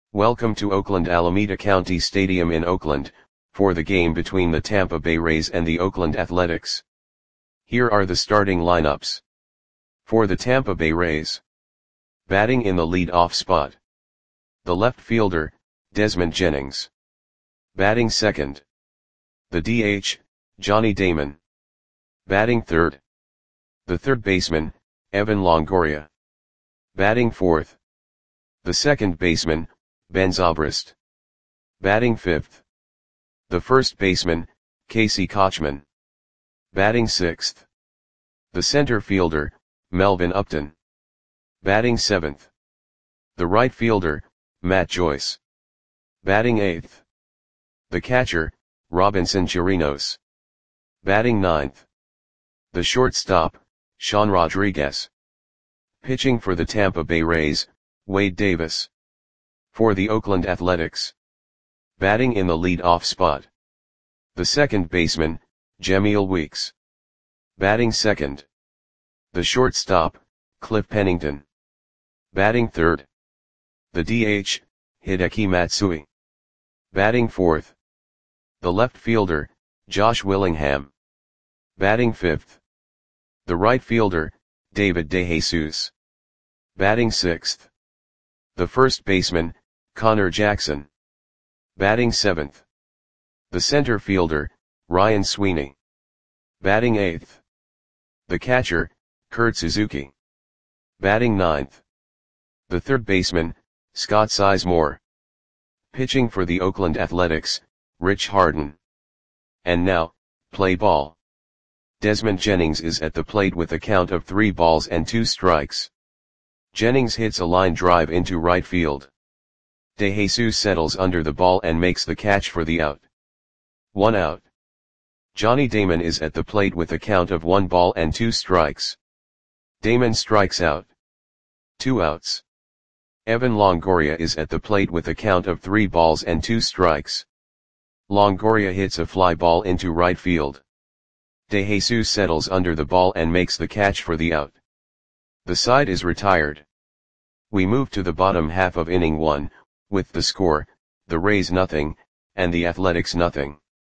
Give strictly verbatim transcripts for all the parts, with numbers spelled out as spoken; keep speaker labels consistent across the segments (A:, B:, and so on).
A: Welcome to Oakland Alameda County Stadium in Oakland, for the game between the Tampa Bay Rays and the Oakland Athletics. Here are the starting lineups. For the Tampa Bay Rays. Batting in the lead-off spot. The left fielder, Desmond Jennings. Batting second. The D H, Johnny Damon. Batting third. The third baseman, Evan Longoria. Batting fourth. The second baseman, Ben Zobrist. Batting fifth. The first baseman, Casey Kotchman. Batting sixth. The center fielder, Melvin Upton. Batting seventh. The right fielder, Matt Joyce. Batting eighth. The catcher, Robinson Chirinos. Batting ninth. The shortstop, Sean Rodriguez. Pitching for the Tampa Bay Rays, Wade Davis. For the Oakland Athletics. Batting in the lead-off spot. The second baseman, Jemile Weeks. Batting second. The shortstop, Cliff Pennington. Batting third. The D H, Hideki Matsui. Batting fourth. The left fielder, Josh Willingham. Batting fifth. The right fielder, David DeJesus. Batting sixth. The first baseman, Connor Jackson. Batting seventh. The center fielder, Ryan Sweeney. Batting eighth. The catcher, Kurt Suzuki. Batting ninth. The third baseman, Scott Sizemore. Pitching for the Oakland Athletics, Rich Harden. And now, play ball. Desmond Jennings is at the plate with a count of three balls and two strikes. Jennings hits a line drive into right field. DeJesus settles under the ball and makes the catch for the out. One out. Johnny Damon is at the plate with a count of one ball and two strikes. Damon strikes out. Two outs. Evan Longoria is at the plate with a count of three balls and two strikes. Longoria hits a fly ball into right field. DeJesus settles under the ball and makes the catch for the out. The side is retired. We move to the bottom half of inning one, with the score, the Rays nothing, and the Athletics nothing.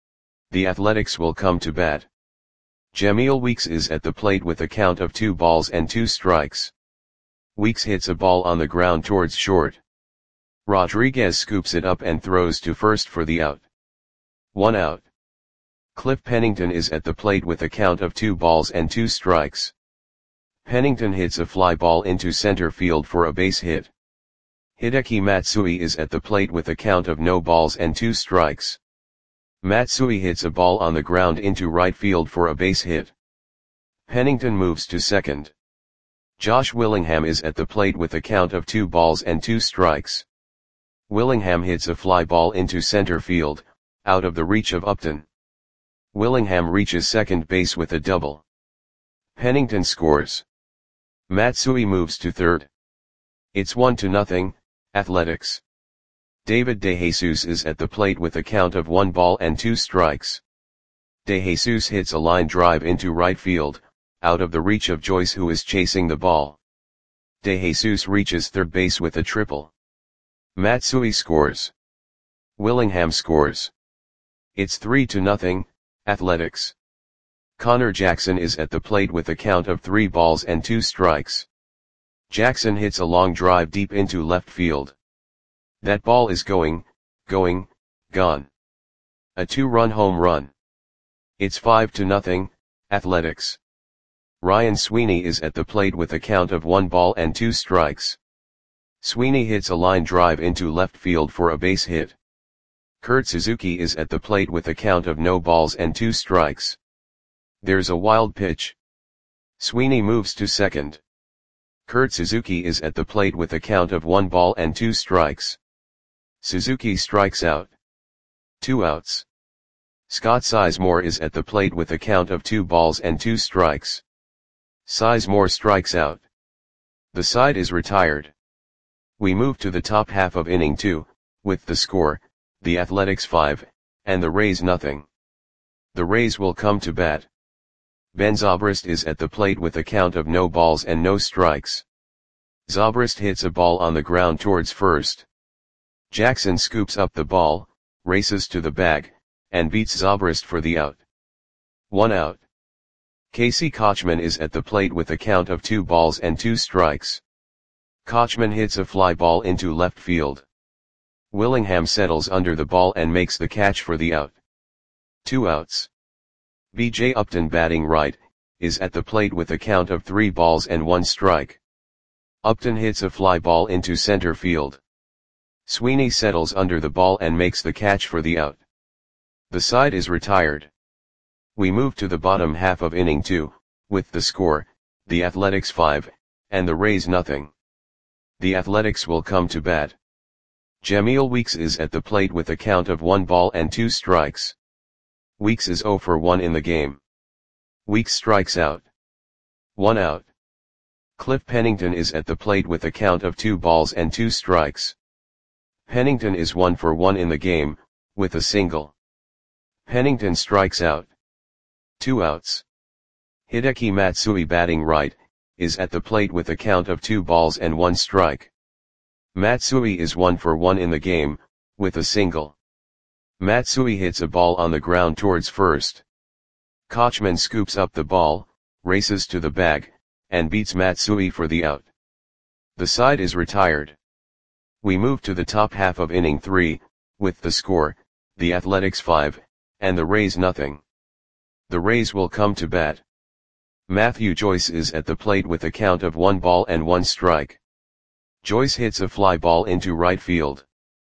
A: The Athletics will come to bat. Jemile Weeks is at the plate with a count of two balls and two strikes. Weeks hits a ball on the ground towards short. Rodriguez scoops it up and throws to first for the out. One out. Cliff Pennington is at the plate with a count of two balls and two strikes. Pennington hits a fly ball into center field for a base hit. Hideki Matsui is at the plate with a count of no balls and two strikes. Matsui hits a ball on the ground into right field for a base hit. Pennington moves to second. Josh Willingham is at the plate with a count of two balls and two strikes. Willingham hits a fly ball into center field, out of the reach of Upton. Willingham reaches second base with a double. Pennington scores. Matsui moves to third. It's one to nothing, Athletics. David DeJesus is at the plate with a count of one ball and two strikes. DeJesus hits a line drive into right field, out of the reach of Joyce who is chasing the ball. DeJesus reaches third base with a triple. Matsui scores. Willingham scores. It's three to nothing, Athletics. Connor Jackson is at the plate with a count of three balls and two strikes. Jackson hits a long drive deep into left field. That ball is going, going, gone. A two-run home run. It's five to nothing, Athletics. Ryan Sweeney is at the plate with a count of one ball and two strikes. Sweeney hits a line drive into left field for a base hit. Kurt Suzuki is at the plate with a count of no balls and two strikes. There's a wild pitch. Sweeney moves to second. Kurt Suzuki is at the plate with a count of one ball and two strikes. Suzuki strikes out. Two outs. Scott Sizemore is at the plate with a count of two balls and two strikes. Sizemore strikes out. The side is retired. We move to the top half of inning two, with the score, the Athletics five, and the Rays nothing. The Rays will come to bat. Ben Zobrist is at the plate with a count of no balls and no strikes. Zobrist hits a ball on the ground towards first. Jackson scoops up the ball, races to the bag, and beats Zobrist for the out. One out. Casey Kochman is at the plate with a count of two balls and two strikes. Kochman hits a fly ball into left field. Willingham settles under the ball and makes the catch for the out. Two outs. B J Upton, batting right, is at the plate with a count of three balls and one strike. Upton hits a fly ball into center field. Sweeney settles under the ball and makes the catch for the out. The side is retired. We move to the bottom half of inning two, with the score, the Athletics five, and the Rays nothing. The Athletics will come to bat. Jameel Weeks is at the plate with a count of one ball and two strikes. Weeks is oh for one in the game. Weeks strikes out. One out. Cliff Pennington is at the plate with a count of two balls and two strikes. Pennington is one for one in the game, with a single. Pennington strikes out. Two outs. Hideki Matsui, batting right, is at the plate with a count of two balls and one strike. Matsui is one for one in the game, with a single. Matsui hits a ball on the ground towards first. Kochman scoops up the ball, races to the bag, and beats Matsui for the out. The side is retired. We move to the top half of inning three, with the score, the Athletics five, and the Rays nothing. The Rays will come to bat. Matthew Joyce is at the plate with a count of one ball and one strike. Joyce hits a fly ball into right field.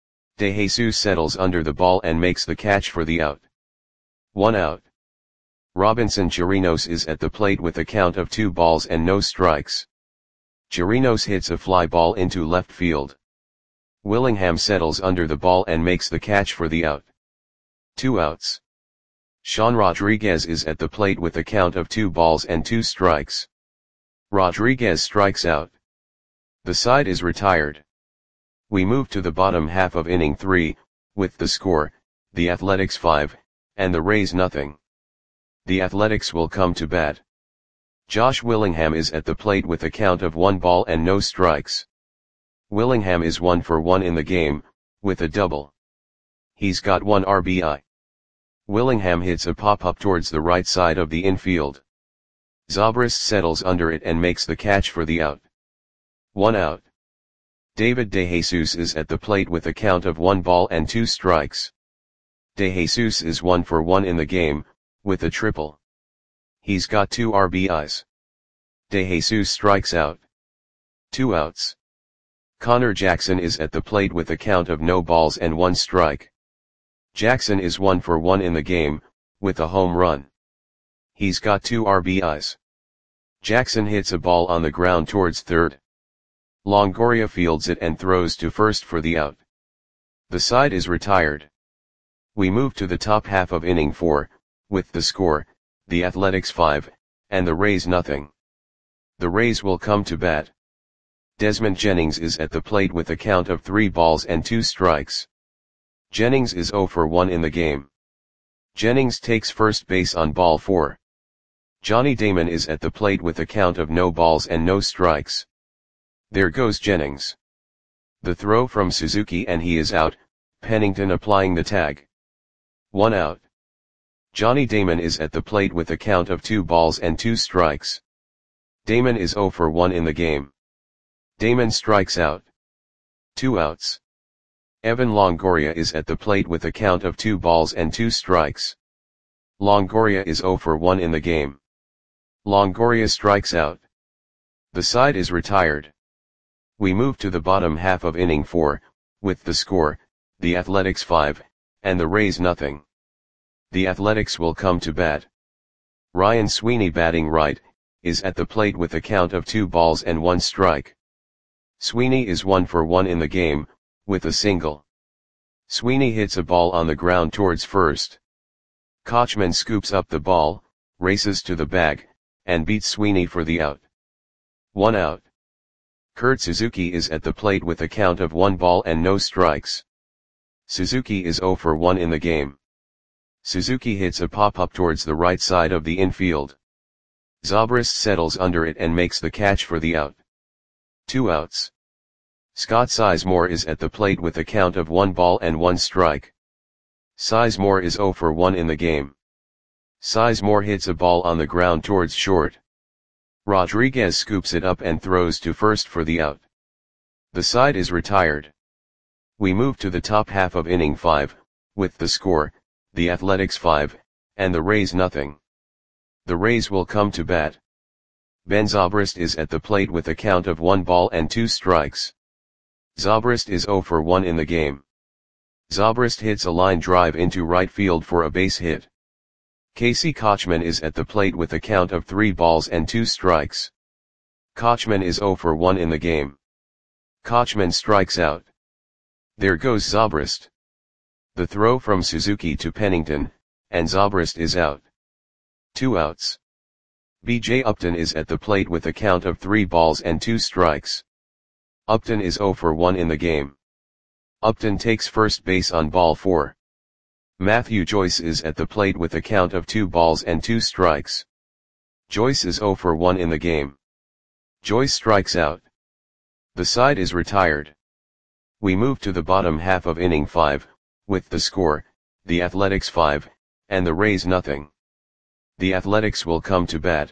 A: De Jesus settles under the ball and makes the catch for the out. One out. Robinson Chirinos is at the plate with a count of two balls and no strikes. Chirinos hits a fly ball into left field. Willingham settles under the ball and makes the catch for the out. Two outs. Sean Rodriguez is at the plate with a count of two balls and two strikes. Rodriguez strikes out. The side is retired. We move to the bottom half of inning three, with the score, the Athletics five, and the Rays nothing. The Athletics will come to bat. Josh Willingham is at the plate with a count of one ball and no strikes. Willingham is one for one in the game, with a double. He's got one R B I. Willingham hits a pop-up towards the right side of the infield. Zobrist settles under it and makes the catch for the out. One out. David De Jesus is at the plate with a count of one ball and two strikes. De Jesus is one for one in the game, with a triple. He's got two R B Is. De Jesus strikes out. Two outs. Connor Jackson is at the plate with a count of no balls and one strike. Jackson is one for one in the game, with a home run. He's got two R B Is. Jackson hits a ball on the ground towards third. Longoria fields it and throws to first for the out. The side is retired. We move to the top half of inning four, with the score, the Athletics five, and the Rays nothing. The Rays will come to bat. Desmond Jennings is at the plate with a count of three balls and two strikes. Jennings is oh for one in the game. Jennings takes first base on ball four. Johnny Damon is at the plate with a count of no balls and no strikes. There goes Jennings. The throw from Suzuki and he is out, Pennington applying the tag. One out. Johnny Damon is at the plate with a count of two balls and two strikes. Damon is oh for one in the game. Damon strikes out. Two outs. Evan Longoria is at the plate with a count of two balls and two strikes. Longoria is oh for one in the game. Longoria strikes out. The side is retired. We move to the bottom half of inning four, with the score, the Athletics five, and the Rays nothing. The Athletics will come to bat. Ryan Sweeney, batting right, is at the plate with a count of two balls and one strike. Sweeney is one for one in the game, with a single. Sweeney hits a ball on the ground towards first. Kochman scoops up the ball, races to the bag, and beats Sweeney for the out. One out. Kurt Suzuki is at the plate with a count of one ball and no strikes. Suzuki is oh for one in the game. Suzuki hits a pop-up towards the right side of the infield. Zobrist settles under it and makes the catch for the out. Two outs. Scott Sizemore is at the plate with a count of one ball and one strike. Sizemore is zero for one in the game. Sizemore hits a ball on the ground towards short. Rodriguez scoops it up and throws to first for the out. The side is retired. We move to the top half of inning five, with the score, the Athletics five, and the Rays nothing. The Rays will come to bat. Ben Zobrist is at the plate with a count of one ball and two strikes. Zobrist is zero for one in the game. Zobrist hits a line drive into right field for a base hit. Casey Kotchman is at the plate with a count of three balls and two strikes. Kotchman is zero for one in the game. Kotchman strikes out. There goes Zobrist. The throw from Suzuki to Pennington, and Zobrist is out. Two outs. B J Upton is at the plate with a count of three balls and two strikes. Upton is zero for one in the game. Upton takes first base on ball four. Matthew Joyce is at the plate with a count of two balls and two strikes. Joyce is zero for one in the game. Joyce strikes out. The side is retired. We move to the bottom half of inning five, with the score, the Athletics five, and the Rays nothing. The Athletics will come to bat.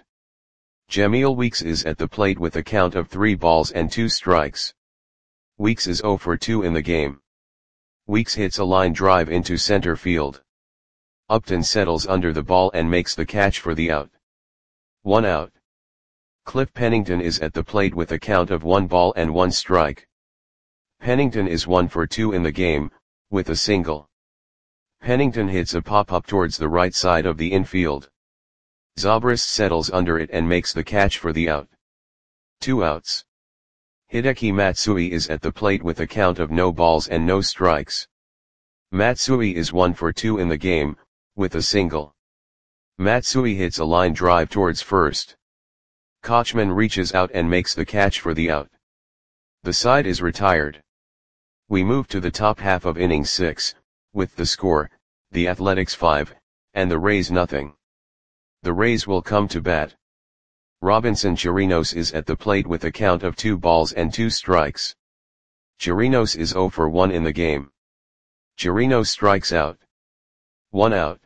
A: Jamil Weeks is at the plate with a count of three balls and two strikes. Weeks is zero for two in the game. Weeks hits a line drive into center field. Upton settles under the ball and makes the catch for the out. One out. Cliff Pennington is at the plate with a count of one ball and one strike. Pennington is one for two in the game, with a single. Pennington hits a pop-up towards the right side of the infield. Zobrist settles under it and makes the catch for the out. Two outs. Hideki Matsui is at the plate with a count of no balls and no strikes. Matsui is one for two in the game, with a single. Matsui hits a line drive towards first. Kotchman reaches out and makes the catch for the out. The side is retired. We move to the top half of inning six, with the score, the Athletics five, and the Rays nothing. The Rays will come to bat. Robinson Chirinos is at the plate with a count of two balls and two strikes. Chirinos is zero for one in the game. Chirinos strikes out. One out.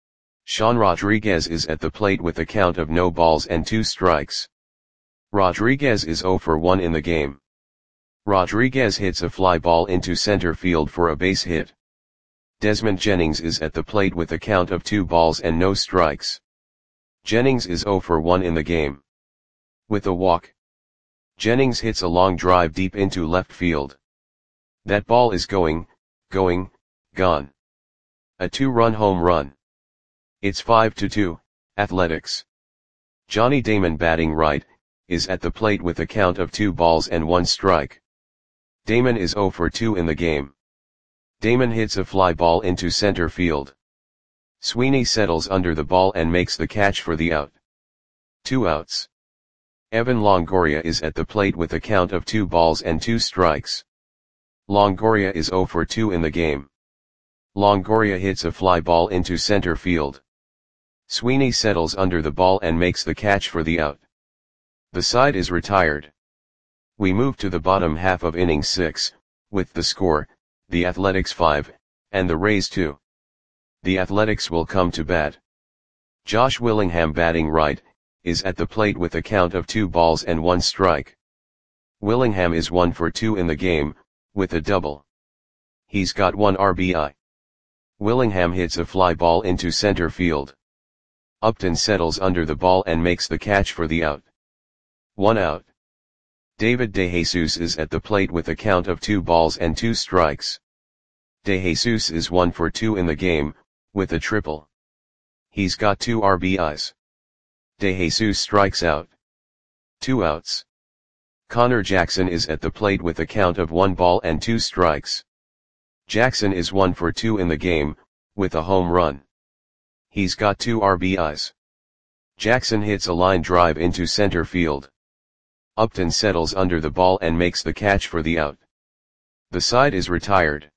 A: Sean Rodriguez is at the plate with a count of no balls and two strikes. Rodriguez is zero for one in the game. Rodriguez hits a fly ball into center field for a base hit. Desmond Jennings is at the plate with a count of two balls and no strikes. Jennings is zero for one in the game. With a walk. Jennings hits a long drive deep into left field. That ball is going, going, gone. A two-run home run. It's five to two, Athletics. Johnny Damon, batting right, is at the plate with a count of two balls and one strike. Damon is zero for two in the game. Damon hits a fly ball into center field. Sweeney settles under the ball and makes the catch for the out. Two outs. Evan Longoria is at the plate with a count of two balls and two strikes. Longoria is zero for two in the game. Longoria hits a fly ball into center field. Sweeney settles under the ball and makes the catch for the out. The side is retired. We move to the bottom half of inning six, with the score, the Athletics five, and the Rays two. The Athletics will come to bat. Josh Willingham, batting right, is at the plate with a count of two balls and one strike. Willingham is one for two in the game, with a double. He's got one R B I. Willingham hits a fly ball into center field. Upton settles under the ball and makes the catch for the out. One out. David DeJesus is at the plate with a count of two balls and two strikes. DeJesus is one for two in the game, with a triple. He's got two R B Is. DeJesus strikes out. Two outs. Connor Jackson is at the plate with a count of one ball and two strikes. Jackson is one for two in the game, with a home run. He's got two R B Is. Jackson hits a line drive into center field. Upton settles under the ball and makes the catch for the out. The side is retired.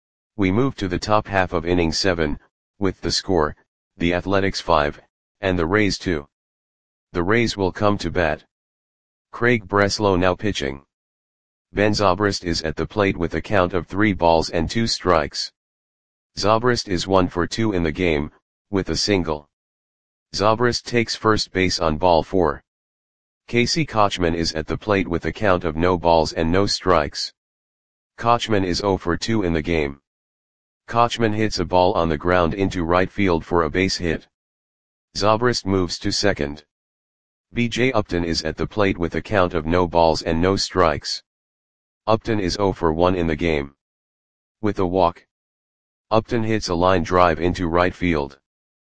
A: We move to the top half of inning seven, with the score, the Athletics five, and the Rays two. The Rays will come to bat. Craig Breslow now pitching. Ben Zobrist is at the plate with a count of three balls and two strikes. Zobrist is one for two in the game, with a single. Zobrist takes first base on ball four. Casey Kochman is at the plate with a count of no balls and no strikes. Kochman is zero for two in the game. Kochman hits a ball on the ground into right field for a base hit. Zobrist moves to second. B J Upton is at the plate with a count of no balls and no strikes. Upton is zero for one in the game. With a walk, Upton hits a line drive into right field.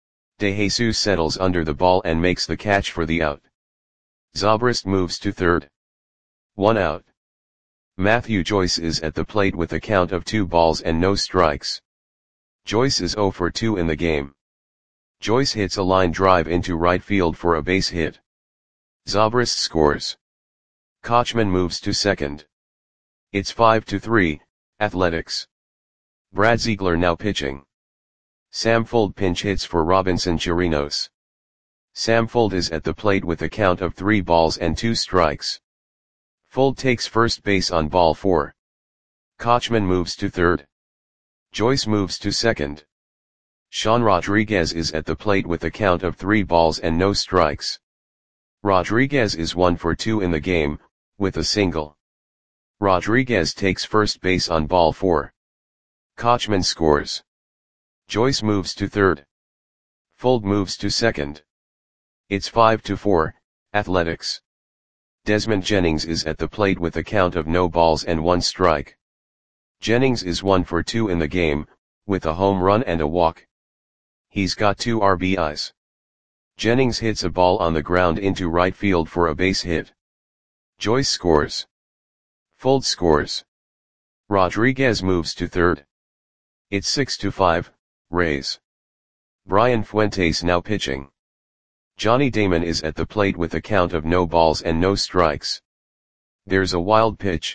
A: De Jesus settles under the ball and makes the catch for the out. Zobrist moves to third. One out. Matthew Joyce is at the plate with a count of two balls and no strikes. Joyce is zero for two in the game. Joyce hits a line drive into right field for a base hit. Zobrist scores. Kochman moves to second. It's five to three, Athletics. Brad Ziegler now pitching. Sam Fuld pinch hits for Robinson Chirinos. Sam Fuld is at the plate with a count of three balls and two strikes. Fuld takes first base on ball four. Kochman moves to third. Joyce moves to second. Sean Rodriguez is at the plate with a count of three balls and no strikes. Rodriguez is one for two in the game, with a single. Rodriguez takes first base on ball four. Kochman scores. Joyce moves to third. Fuld moves to second. It's five to four, Athletics. Desmond Jennings is at the plate with a count of no balls and one strike. Jennings is one for two in the game, with a home run and a walk. He's got two R B Is. Jennings hits a ball on the ground into right field for a base hit. Joyce scores. Fuld scores. Rodriguez moves to third. It's six to five, Rays. Brian Fuentes now pitching. Johnny Damon is at the plate with a count of no balls and no strikes. There's a wild pitch.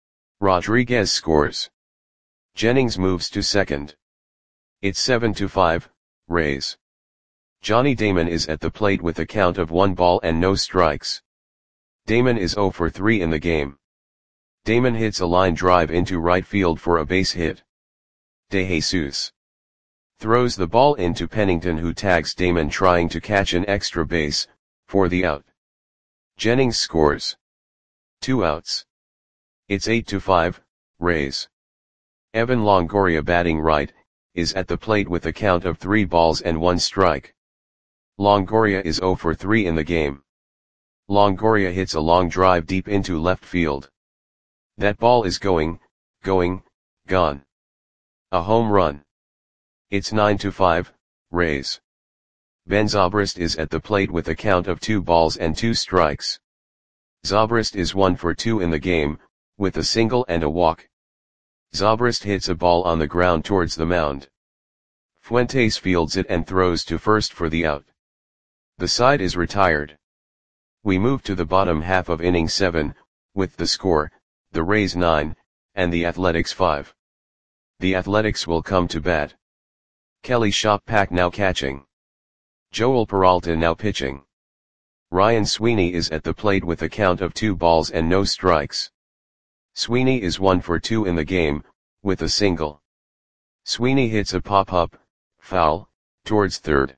A: Rodriguez scores. Jennings moves to second. It's seven to five, Rays. Johnny Damon is at the plate with a count of one ball and no strikes. Damon is zero for three in the game. Damon hits a line drive into right field for a base hit. De Jesus throws the ball into Pennington, who tags Damon trying to catch an extra base, for the out. Jennings scores. Two outs. It's eight to five, Rays. Evan Longoria, batting right, is at the plate with a count of three balls and one strike. Longoria is zero for three in the game. Longoria hits a long drive deep into left field. That ball is going, going, gone. A home run. It's nine to five, Rays. Ben Zobrist is at the plate with a count of two balls and two strikes. Zobrist is one for two in the game, with a single and a walk. Zobrist hits a ball on the ground towards the mound. Fuentes fields it and throws to first for the out. The side is retired. We move to the bottom half of inning seven, with the score, the Rays nine, and the Athletics five. The Athletics will come to bat. Kelly Shoppack now catching. Joel Peralta now pitching. Ryan Sweeney is at the plate with a count of two balls and no strikes. Sweeney is one for two in the game, with a single. Sweeney hits a pop-up, foul, towards third.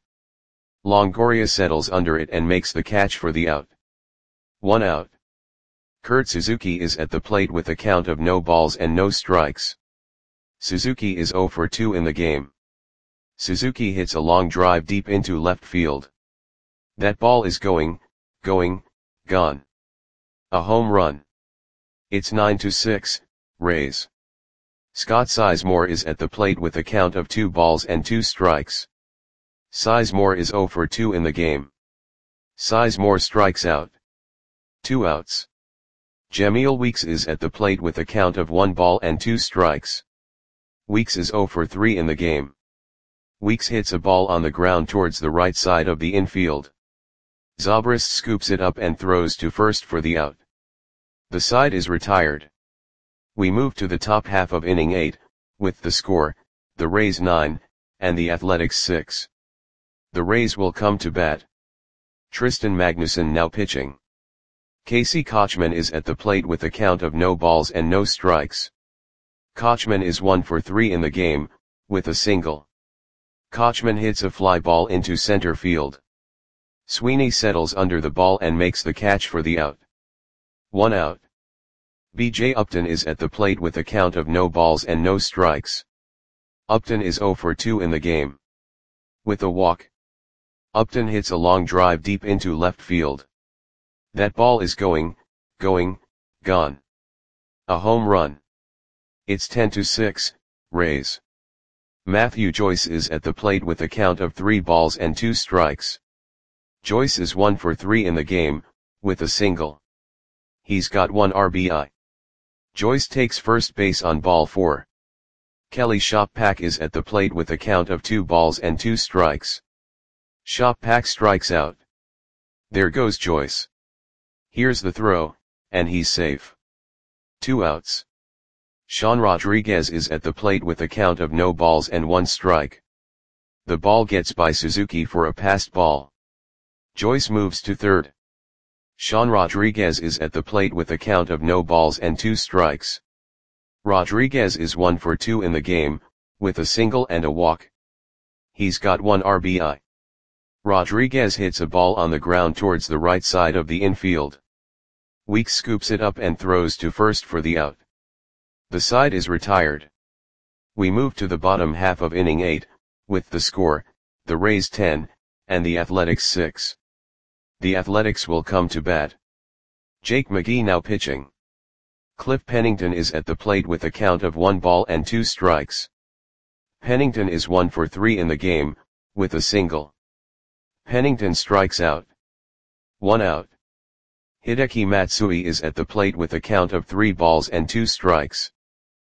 A: Longoria settles under it and makes the catch for the out. One out. Kurt Suzuki is at the plate with a count of no balls and no strikes. Suzuki is zero for two in the game. Suzuki hits a long drive deep into left field. That ball is going, going, gone. A home run. It's nine to six, Rays. Scott Sizemore is at the plate with a count of two balls and two strikes. Sizemore is zero for two in the game. Sizemore strikes out. Two outs. Jameel Weeks is at the plate with a count of one ball and two strikes. Weeks is zero for three in the game. Weeks hits a ball on the ground towards the right side of the infield. Zobrist scoops it up and throws to first for the out. The side is retired. We move to the top half of inning eight, with the score, the Rays nine, and the Athletics six. The Rays will come to bat. Tristan Magnuson now pitching. Casey Kochman is at the plate with a count of no balls and no strikes. Kochman is one for three in the game, with a single. Kochman hits a fly ball into center field. Sweeney settles under the ball and makes the catch for the out. One out. B J Upton is at the plate with a count of no balls and no strikes. Upton is zero for two in the game. With a walk. Upton hits a long drive deep into left field. That ball is going, going, gone. A home run. It's ten to six, Rays. Matthew Joyce is at the plate with a count of three balls and two strikes. Joyce is one for three in the game, with a single. He's got one R B I. Joyce takes first base on ball four. Kelly Shoppack is at the plate with a count of two balls and two strikes. Shoppack strikes out. There goes Joyce. Here's the throw, and he's safe. Two outs. Sean Rodriguez is at the plate with a count of no balls and one strike. The ball gets by Suzuki for a passed ball. Joyce moves to third. Sean Rodriguez is at the plate with a count of no balls and two strikes. Rodriguez is one for two in the game, with a single and a walk. He's got one R B I. Rodriguez hits a ball on the ground towards the right side of the infield. Weeks scoops it up and throws to first for the out. The side is retired. We move to the bottom half of inning eight, with the score, the Rays ten, and the Athletics six. The Athletics will come to bat. Jake McGee now pitching. Cliff Pennington is at the plate with a count of one ball and two strikes. Pennington is one for three in the game, with a single. Pennington strikes out. One out. Hideki Matsui is at the plate with a count of three balls and two strikes.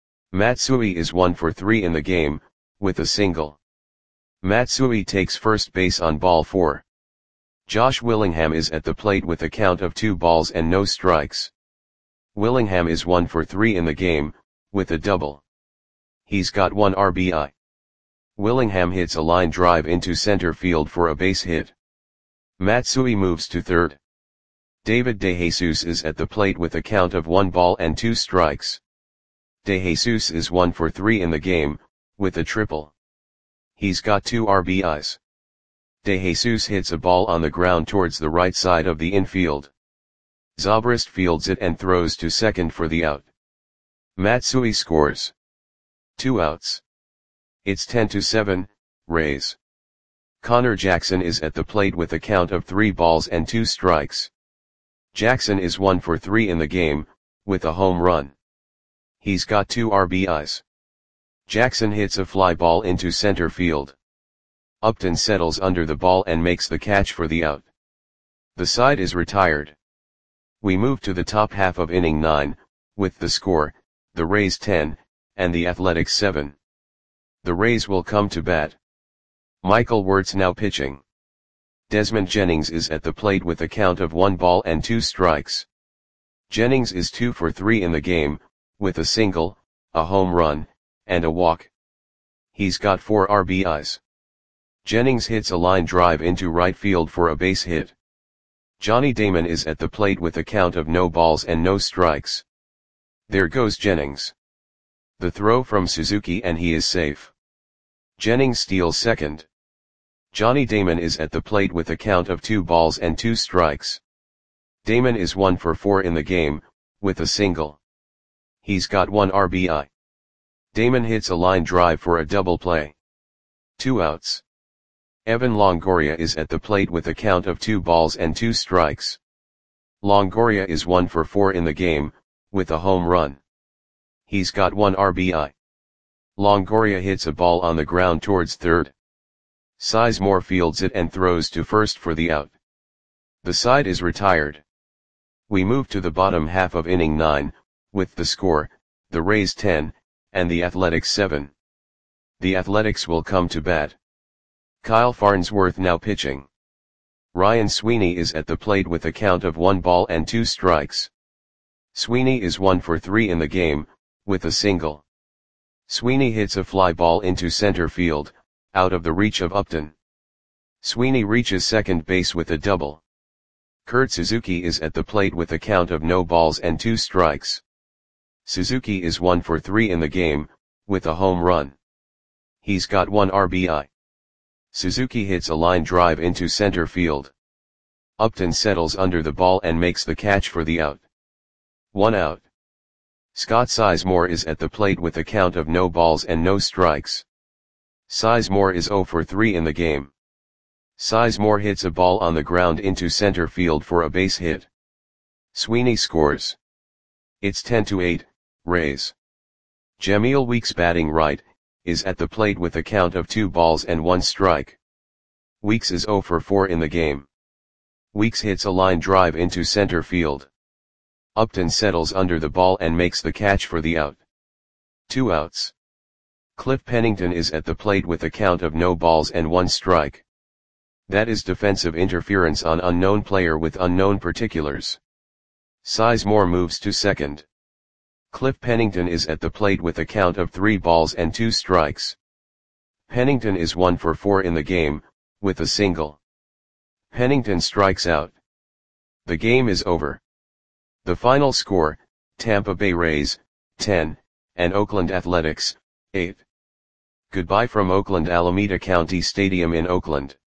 A: Matsui is one for three in the game, with a single. Matsui takes first base on ball four. Josh Willingham is at the plate with a count of two balls and no strikes. Willingham is one for three in the game, with a double. He's got one R B I. Willingham hits a line drive into center field for a base hit. Matsui moves to third. David DeJesus is at the plate with a count of one ball and two strikes. DeJesus is one for three in the game, with a triple. He's got two R B Is. DeJesus hits a ball on the ground towards the right side of the infield. Zobrist fields it and throws to second for the out. Matsui scores. Two outs. It's ten to seven, Rays. Connor Jackson is at the plate with a count of three balls and two strikes. Jackson is one for three in the game, with a home run. He's got two R B Is. Jackson hits a fly ball into center field. Upton settles under the ball and makes the catch for the out. The side is retired. We move to the top half of inning nine, with the score, the Rays ten, and the Athletics seven. The Rays will come to bat. Michael Wirtz now pitching. Desmond Jennings is at the plate with a count of one ball and two strikes. Jennings is two for three in the game, with a single, a home run, and a walk. He's got four R B Is. Jennings hits a line drive into right field for a base hit. Johnny Damon is at the plate with a count of no balls and no strikes. There goes Jennings. The throw from Suzuki and he is safe. Jennings steals second. Johnny Damon is at the plate with a count of two balls and two strikes. Damon is one for four in the game, with a single. He's got one R B I. Damon hits a line drive for a double play. Two outs. Evan Longoria is at the plate with a count of two balls and two strikes. Longoria is one for four in the game, with a home run. He's got one R B I. Longoria hits a ball on the ground towards third. Sizemore fields it and throws to first for the out. The side is retired. We move to the bottom half of inning nine, with the score, the Rays ten, and the Athletics seven. The Athletics will come to bat. Kyle Farnsworth now pitching. Ryan Sweeney is at the plate with a count of one ball and two strikes. Sweeney is one for three in the game, with a single. Sweeney hits a fly ball into center field, out of the reach of Upton. Sweeney reaches second base with a double. Kurt Suzuki is at the plate with a count of no balls and two strikes. Suzuki is one for three in the game, with a home run. He's got one R B I. Suzuki hits a line drive into center field. Upton settles under the ball and makes the catch for the out. One out. Scott Sizemore is at the plate with a count of no balls and no strikes. Sizemore is zero for three in the game. Sizemore hits a ball on the ground into center field for a base hit. Sweeney scores. It's ten to eight, Rays. Jamil Weeks, batting right, is at the plate with a count of two balls and one strike. Weeks is zero for four in the game. Weeks hits a line drive into center field. Upton settles under the ball and makes the catch for the out. Two outs. Cliff Pennington is at the plate with a count of no balls and one strike. That is defensive interference on unknown player with unknown particulars. Sizemore moves to second. Cliff Pennington is at the plate with a count of three balls and two strikes. Pennington is one for four in the game, with a single. Pennington strikes out. The game is over. The final score, Tampa Bay Rays, ten, and Oakland Athletics, eight. Goodbye from Oakland Alameda County Stadium in Oakland.